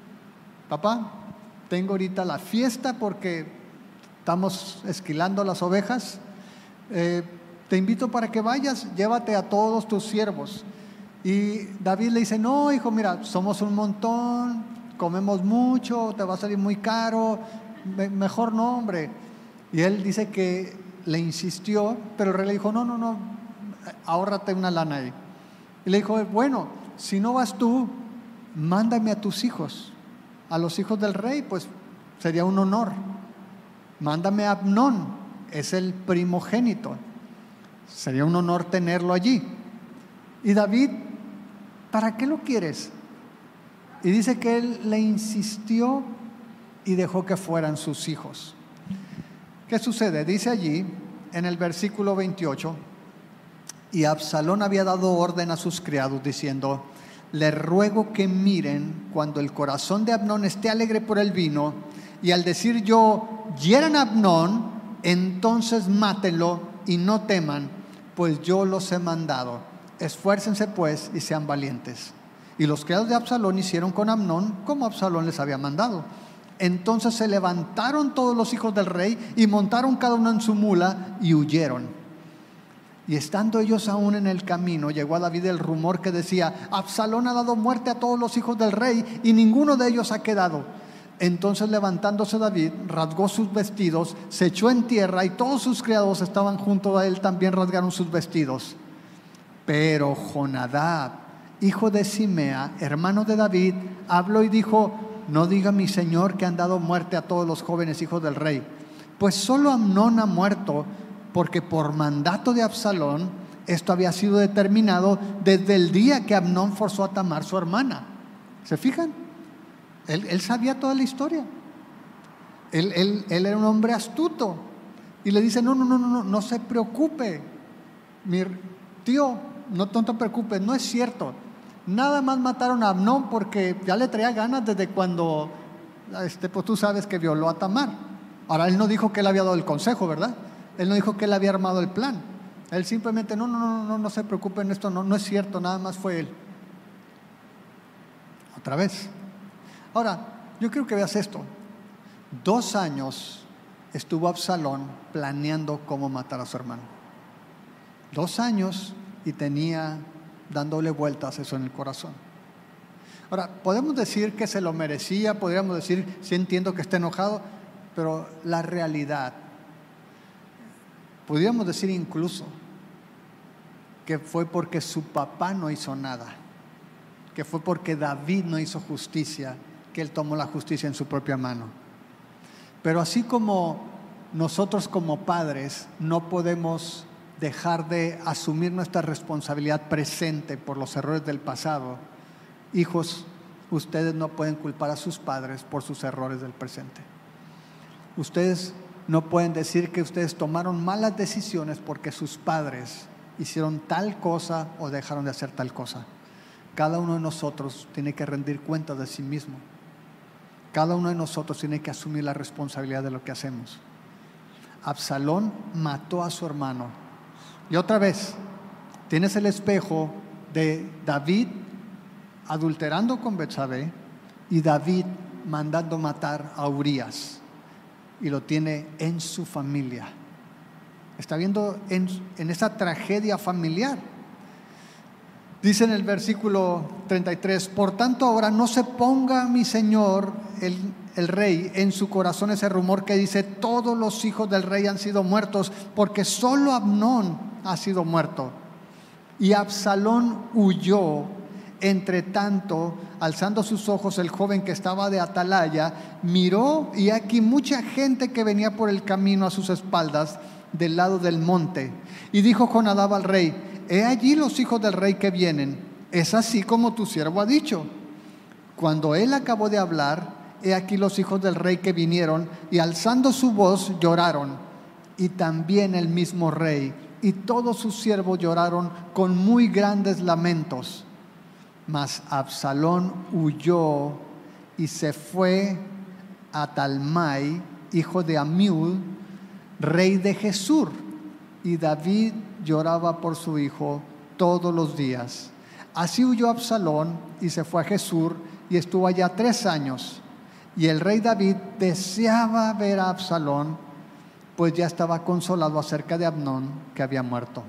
papá, tengo ahorita la fiesta porque estamos esquilando las ovejas. Eh, te invito para que vayas, llévate a todos tus siervos. Y David le dice: no, hijo, mira, somos un montón, comemos mucho, te va a salir muy caro, mejor no, hombre. Y él dice que le insistió, pero el rey le dijo: no, no, no, ahórrate una lana ahí. Y le dijo: bueno, si no vas tú, mándame a tus hijos, a los hijos del rey, pues sería un honor. Mándame a Amnón, es el primogénito, sería un honor tenerlo allí. Y David: ¿para qué lo quieres? Y dice que él le insistió y dejó que fueran sus hijos. ¿Qué sucede? Dice allí en el versículo veintiocho: y Absalón había dado orden a sus criados diciendo: le ruego que miren cuando el corazón de Amnón esté alegre por el vino, y al decir yo: hieran a Amnón, entonces mátenlo y no teman, pues yo los he mandado. Esfuércense pues y sean valientes. Y los criados de Absalón hicieron con Amnón como Absalón les había mandado. Entonces se levantaron todos los hijos del rey y montaron cada uno en su mula y huyeron. Y estando ellos aún en el camino, llegó a David el rumor que decía: Absalón ha dado muerte a todos los hijos del rey y ninguno de ellos ha quedado. Entonces levantándose David, rasgó sus vestidos, se echó en tierra, y todos sus criados estaban junto a él, también rasgaron sus vestidos. Pero Jonadab, hijo de Simea, hermano de David, habló y dijo: no diga mi señor que han dado muerte a todos los jóvenes hijos del rey, pues solo Amnón ha muerto, porque por mandato de Absalón esto había sido determinado desde el día que Amnón forzó a Tamar su hermana. ¿Se fijan? Él, él sabía toda la historia. Él, él, él era un hombre astuto, y le dice: no, no, no, no, no, no se preocupe, mi tío, no, no te preocupes, no es cierto. Nada más mataron a Amnón porque ya le traía ganas desde cuando, este, pues tú sabes que violó a Tamar. Ahora, él no dijo que él había dado el consejo, ¿verdad? Él no dijo que él había armado el plan. Él simplemente: no, no, no, no, no se preocupen, esto no, no es cierto, nada más fue él. Otra vez. Ahora, yo quiero que veas esto. Dos años estuvo Absalón planeando cómo matar a su hermano. Dos años y tenía dándole vueltas eso en el corazón. Ahora, podemos decir que se lo merecía, podríamos decir: sí, entiendo que esté enojado, pero la realidad, podríamos decir incluso que fue porque su papá no hizo nada, que fue porque David no hizo justicia, que él tomó la justicia en su propia mano. Pero así como nosotros como padres no podemos dejar de asumir nuestra responsabilidad presente por los errores del pasado, hijos, ustedes no pueden culpar a sus padres por sus errores del presente. Ustedes no pueden decir que ustedes tomaron malas decisiones porque sus padres hicieron tal cosa o dejaron de hacer tal cosa. Cada uno de nosotros tiene que rendir cuenta de sí mismo. Cada uno de nosotros tiene que asumir la responsabilidad de lo que hacemos. Absalón mató a su hermano. Y otra vez, tienes el espejo de David adulterando con Betsabé y David mandando matar a Urías. Y lo tiene en su familia. Está viendo en, en esa tragedia familiar. Dice en el versículo treinta y tres: por tanto ahora no se ponga mi señor el, el rey en su corazón ese rumor que dice todos los hijos del rey han sido muertos, porque solo Amnón ha sido muerto. Y Absalón huyó. Entre tanto, alzando sus ojos, el joven que estaba de atalaya miró, y aquí mucha gente que venía por el camino a sus espaldas del lado del monte. Y dijo Jonadab al rey: he allí los hijos del rey que vienen, es así como tu siervo ha dicho. Cuando él acabó de hablar, he aquí los hijos del rey que vinieron, y alzando su voz lloraron, y también el mismo rey y todos sus siervos lloraron con muy grandes lamentos. Mas Absalón huyó y se fue a Talmai, hijo de Amiud, rey de Gesur, y David lloraba por su hijo todos los días. Así huyó Absalón y se fue a Gesur y estuvo allá tres años. Y el rey David deseaba ver a Absalón, pues ya estaba consolado acerca de Amnón, que había muerto.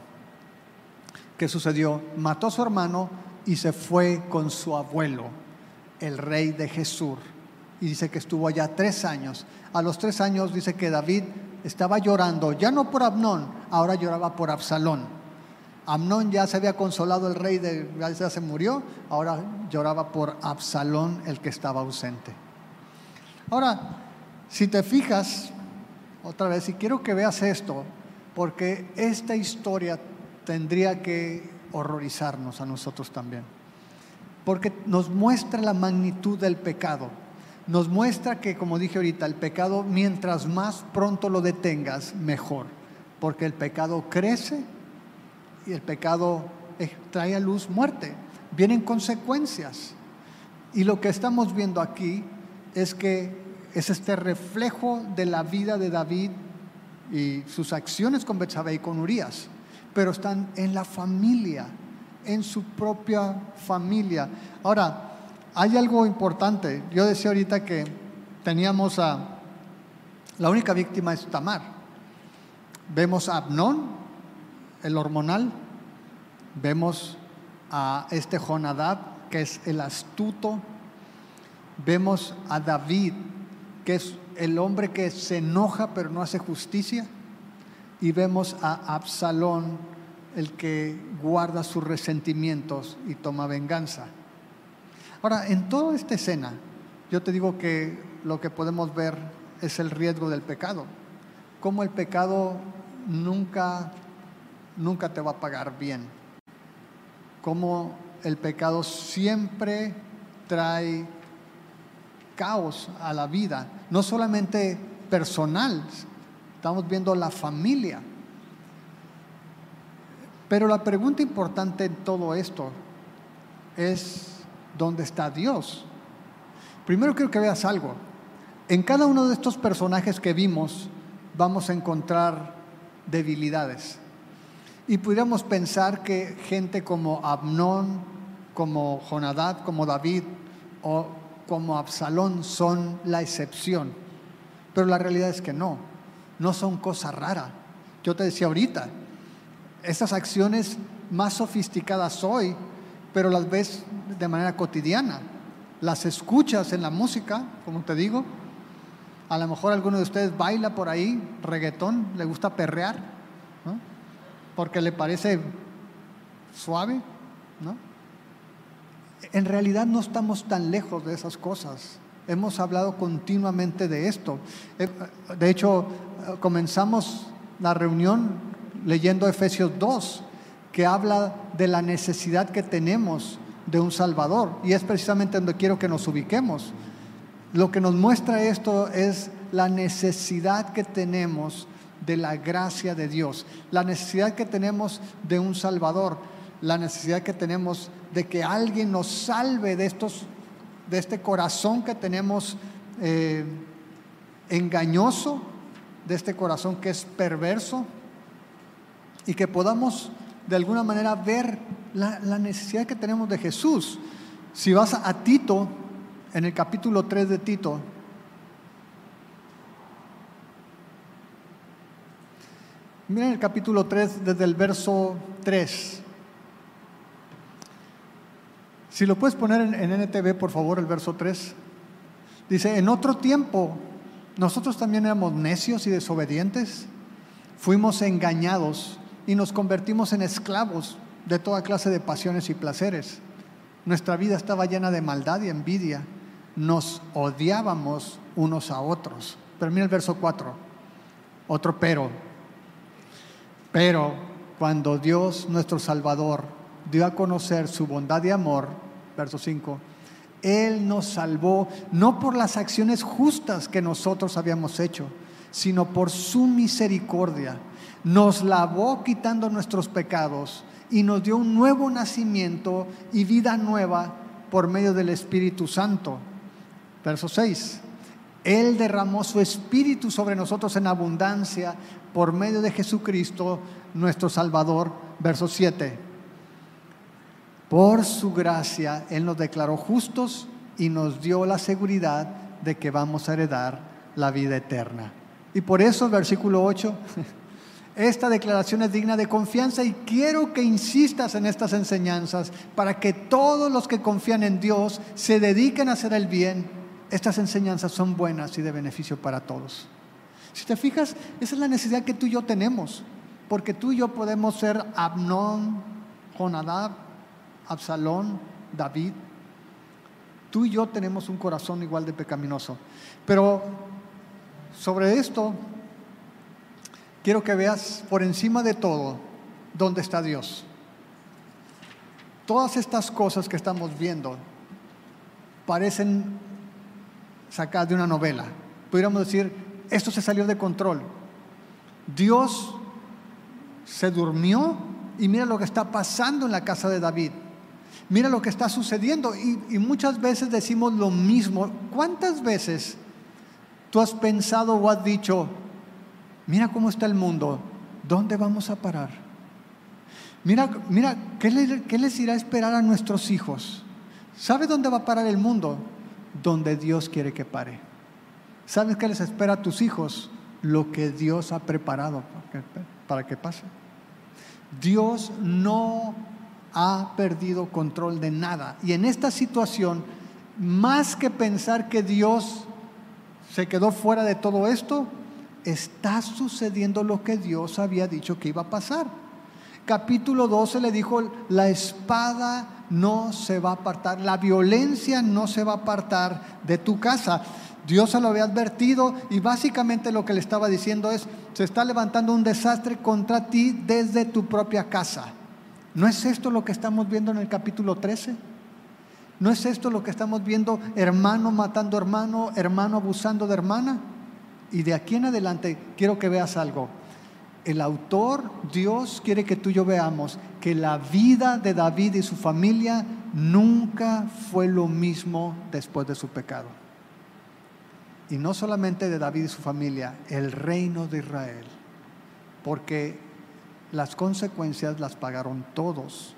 ¿Qué sucedió? Mató a su hermano y se fue con su abuelo, el rey de Gesur. Y dice que estuvo allá tres años. A los tres años dice que David estaba llorando, ya no por Amnón, ahora lloraba por Absalón. Amnón ya se había consolado, el rey de, ya se murió, ahora lloraba por Absalón, el que estaba ausente. Ahora, si te fijas, otra vez, y quiero que veas esto, porque esta historia tendría que horrorizarnos a nosotros también, porque nos muestra la magnitud del pecado. Nos muestra que, como dije ahorita, el pecado, mientras más pronto lo detengas, mejor, porque el pecado crece y el pecado trae a luz muerte, vienen consecuencias. Y lo que estamos viendo aquí es que es este reflejo de la vida de David y sus acciones con Betsabé y con Urías, pero están en la familia, en su propia familia. Ahora, hay algo importante. Yo decía ahorita que teníamos a, la única víctima es Tamar. Vemos a Amnón, el hormonal. Vemos a este Jonadab, que es el astuto. Vemos a David, que es el hombre que se enoja pero no hace justicia. Y vemos a Absalón, el que guarda sus resentimientos y toma venganza. Ahora, en toda esta escena, yo te digo que lo que podemos ver es el riesgo del pecado. Cómo el pecado nunca, nunca te va a pagar bien. Cómo el pecado siempre trae caos a la vida, no solamente personal, estamos viendo la familia. Pero la pregunta importante en todo esto es: ¿dónde está Dios? Primero quiero que veas algo. En cada uno de estos personajes que vimos vamos a encontrar debilidades. Y pudiéramos pensar que gente como Amnón, como Jonadab, como David o como Absalón son la excepción. Pero la realidad es que no, no son cosa rara. Yo te decía ahorita, esas acciones más sofisticadas hoy, pero las ves de manera cotidiana, las escuchas en la música, como te digo. A lo mejor alguno de ustedes baila por ahí reggaetón, le gusta perrear, ¿no? Porque le parece suave, ¿no? En realidad no estamos tan lejos de esas cosas. Hemos hablado continuamente de esto. De hecho, comenzamos la reunión leyendo Efesios dos, que habla de la necesidad que tenemos de un Salvador, y es precisamente donde quiero que nos ubiquemos. Lo que nos muestra esto es la necesidad que tenemos de la gracia de Dios, la necesidad que tenemos de un Salvador. la necesidad que tenemos de que alguien nos salve de estos, de este corazón que tenemos eh, engañoso, de este corazón que es perverso, y que podamos de alguna manera ver la, la necesidad que tenemos de Jesús. Si vas a, a Tito, en el capítulo tres de Tito, miren el capítulo tres desde el verso tres. Si lo puedes poner en, en N T V, por favor, el verso tres. Dice: en otro tiempo nosotros también éramos necios y desobedientes, fuimos engañados y nos convertimos en esclavos de toda clase de pasiones y placeres. Nuestra vida estaba llena de maldad y envidia, nos odiábamos unos a otros. Pero mira el verso cuatro, otro pero. Pero cuando Dios nuestro Salvador dio a conocer su bondad y amor, verso cinco, Él nos salvó no por las acciones justas que nosotros habíamos hecho, sino por su misericordia. Nos lavó quitando nuestros pecados y nos dio un nuevo nacimiento y vida nueva por medio del Espíritu Santo. Verso seis, Él derramó su Espíritu sobre nosotros en abundancia por medio de Jesucristo nuestro Salvador. Verso siete, por su gracia Él nos declaró justos y nos dio la seguridad de que vamos a heredar la vida eterna. Y por eso el versículo ocho, esta declaración es digna de confianza, y quiero que insistas en estas enseñanzas para que todos los que confían en Dios se dediquen a hacer el bien. Estas enseñanzas son buenas y de beneficio para todos. Si te fijas, esa es la necesidad que tú y yo tenemos, porque tú y yo podemos ser Amnón, Jonadab, Absalón, David. Tú y yo tenemos un corazón igual de pecaminoso. Pero sobre esto quiero que veas por encima de todo dónde está Dios. Todas estas cosas que estamos viendo parecen sacadas de una novela. Pudiéramos decir, esto se salió de control. Dios se durmió y mira lo que está pasando en la casa de David. Mira lo que está sucediendo, y, y muchas veces decimos lo mismo. ¿Cuántas veces tú has pensado o has dicho, mira cómo está el mundo, ¿dónde vamos a parar? Mira, mira ¿qué, le, ¿qué les irá a esperar a nuestros hijos? ¿Sabes dónde va a parar el mundo? Donde Dios quiere que pare. ¿Sabes qué les espera a tus hijos? Lo que Dios ha preparado para que, para que pase. Dios no ha perdido control de nada, y en esta situación, más que pensar que Dios se quedó fuera de todo esto, está sucediendo lo que Dios había dicho que iba a pasar. Capítulo doce le dijo, la espada no se va a apartar, la violencia no se va a apartar de tu casa. Dios se lo había advertido, y básicamente lo que le estaba diciendo es, se está levantando un desastre contra ti desde tu propia casa. ¿No es esto lo que estamos viendo en el capítulo trece? ¿No es esto lo que estamos viendo? Hermano matando hermano, hermano abusando de hermana. Y de aquí en adelante quiero que veas algo. El autor, Dios, quiere que tú y yo veamos que la vida de David y su familia nunca fue lo mismo después de su pecado. Y no solamente de David y su familia, el reino de Israel. Porque las consecuencias las pagaron todos.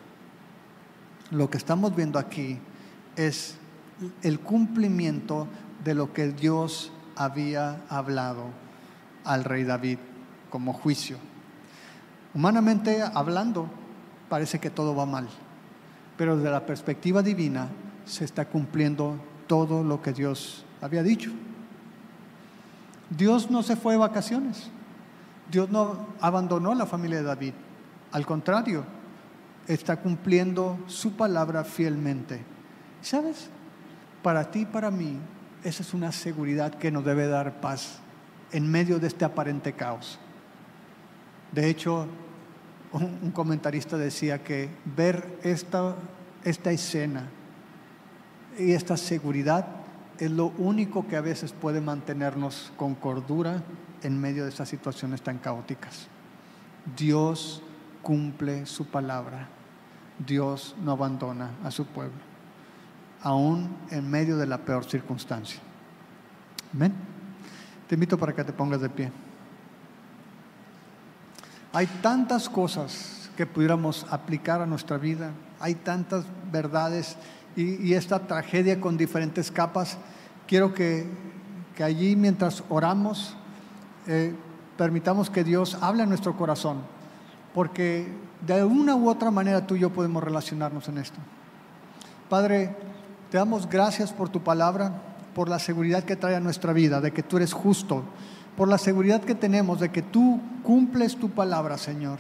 Lo que estamos viendo aquí es el cumplimiento de lo que Dios había hablado al rey David como juicio. Humanamente hablando, parece que todo va mal, pero desde la perspectiva divina se está cumpliendo todo lo que Dios había dicho. Dios no se fue de vacaciones. Dios no abandonó a la familia de David. Al contrario, está cumpliendo su palabra fielmente. ¿Sabes? Para ti y para mí, esa es una seguridad que nos debe dar paz en medio de este aparente caos. De hecho, un, un comentarista decía que ver esta, esta escena y esta seguridad es lo único que a veces puede mantenernos con cordura en medio de estas situaciones tan caóticas. Dios cumple su palabra. Dios no abandona a su pueblo, aún en medio de la peor circunstancia. Amén. Te invito para que te pongas de pie. Hay tantas cosas que pudiéramos aplicar a nuestra vida, hay tantas verdades y, y esta tragedia con diferentes capas. Quiero que, que allí, mientras oramos, eh, permitamos que Dios hable a nuestro corazón, porque de una u otra manera tú y yo podemos relacionarnos en esto. Padre, te damos gracias por tu palabra, por la seguridad que trae a nuestra vida, de que tú eres justo, por la seguridad que tenemos de que tú cumples tu palabra, Señor.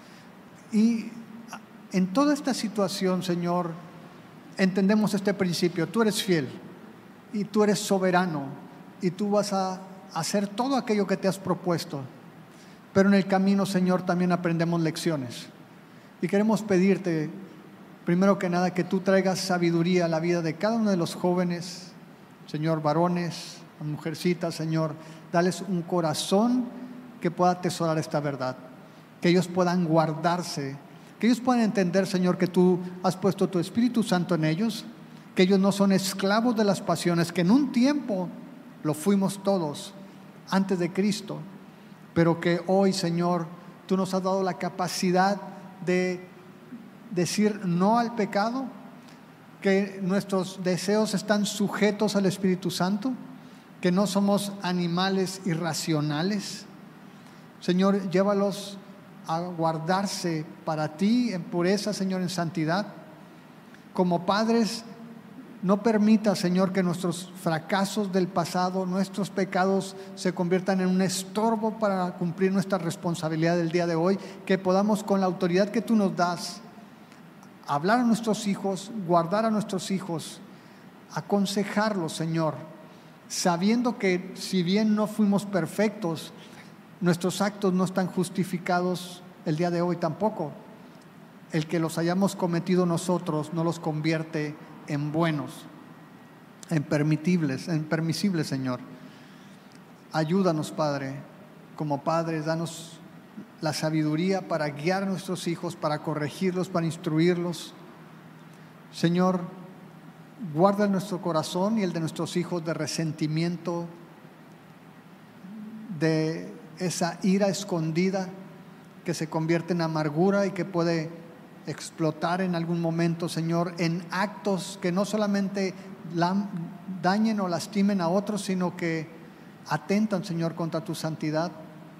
Y en toda esta situación, Señor, entendemos este principio: tú eres fiel y tú eres soberano y tú vas a hacer todo aquello que te has propuesto. Pero en el camino, Señor, también aprendemos lecciones. Y queremos pedirte, primero que nada, que tú traigas sabiduría a la vida de cada uno de los jóvenes, Señor, varones, mujercitas, Señor. Dales un corazón que pueda atesorar esta verdad, que ellos puedan guardarse, que ellos puedan entender, Señor, que tú has puesto tu Espíritu Santo en ellos, que ellos no son esclavos de las pasiones, que en un tiempo lo fuimos todos antes de Cristo, pero que hoy, Señor, tú nos has dado la capacidad de decir no al pecado, que nuestros deseos están sujetos al Espíritu Santo, que no somos animales irracionales. Señor, llévalos a guardarse para ti en pureza, Señor, en santidad. Como padres, no permita, Señor, que nuestros fracasos del pasado, nuestros pecados se conviertan en un estorbo para cumplir nuestra responsabilidad del día de hoy, que podamos, con la autoridad que tú nos das, hablar a nuestros hijos, guardar a nuestros hijos, aconsejarlos, Señor, sabiendo que si bien no fuimos perfectos, nuestros actos no están justificados el día de hoy tampoco. El que los hayamos cometido nosotros no los convierte en buenos, en permitibles, en permisibles, Señor. Ayúdanos, Padre, como padres, danos la sabiduría para guiar a nuestros hijos, para corregirlos, para instruirlos. Señor, guarda nuestro corazón y el de nuestros hijos de resentimiento, de esa ira escondida que se convierte en amargura y que puede explotar en algún momento, Señor, en actos que no solamente dañen o lastimen a otros, sino que atentan, Señor, contra tu santidad.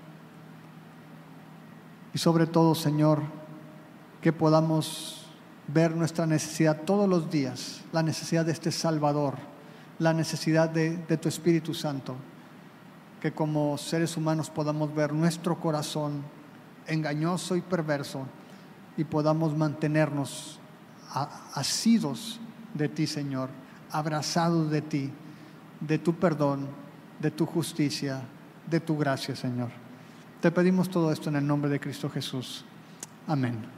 Y sobre todo, Señor, que podamos ver nuestra necesidad todos los días, la necesidad de este Salvador, la necesidad de, de tu Espíritu Santo, que como seres humanos podamos ver nuestro corazón engañoso y perverso y podamos mantenernos asidos de ti, Señor, abrazados de ti, de tu perdón, de tu justicia, de tu gracia, Señor. Te pedimos todo esto en el nombre de Cristo Jesús. Amén.